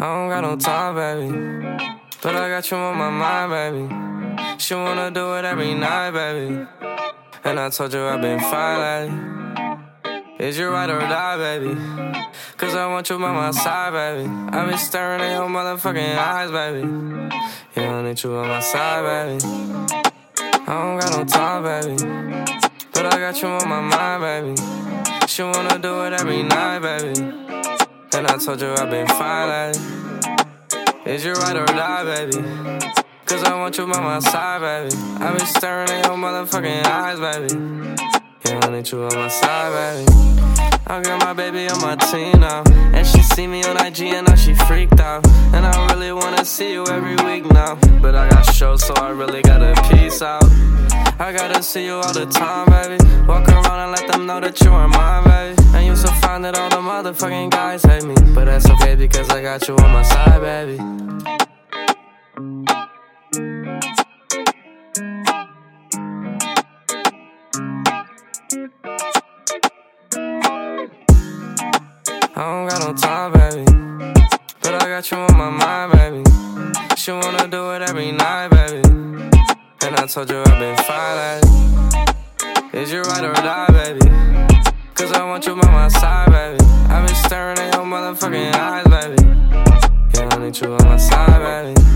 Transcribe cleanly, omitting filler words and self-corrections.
don't got no time, baby, but I got you on my mind, baby. She wanna do it every night, baby, and I told you I've been fine lately. Is you ride or die, baby? Cause I want you by my side, baby. I've been staring at your motherfucking eyes, baby. Yeah, I need you on my side, baby. I don't got no time, baby, but I got you on my mind, baby. She wanna do it every night, baby, and I told you I've been fine lately. Is you ride or die, baby? Cause I want you by my side, baby. I've been staring at your motherfucking eyes, baby. Yeah, I need you on my side, baby. I got my baby on my team now, and she see me on IG and now she freaked out. And I really wanna see you every week now, but I got shows, so I really gotta peace out. I gotta see you all the time, baby. Walk around and let them know that you are mine, baby. And you so fine that all the motherfucking guys hate me, but that's okay because I got you on my side, baby. I don't got no time, baby, but I got you on my mind, baby. She wanna do it every night, baby, and I told you I've been fine lately. Is you ride or die, baby? Cause I want you by my side, baby. I've been staring at your motherfucking eyes, baby. Yeah, I need you on my side, baby.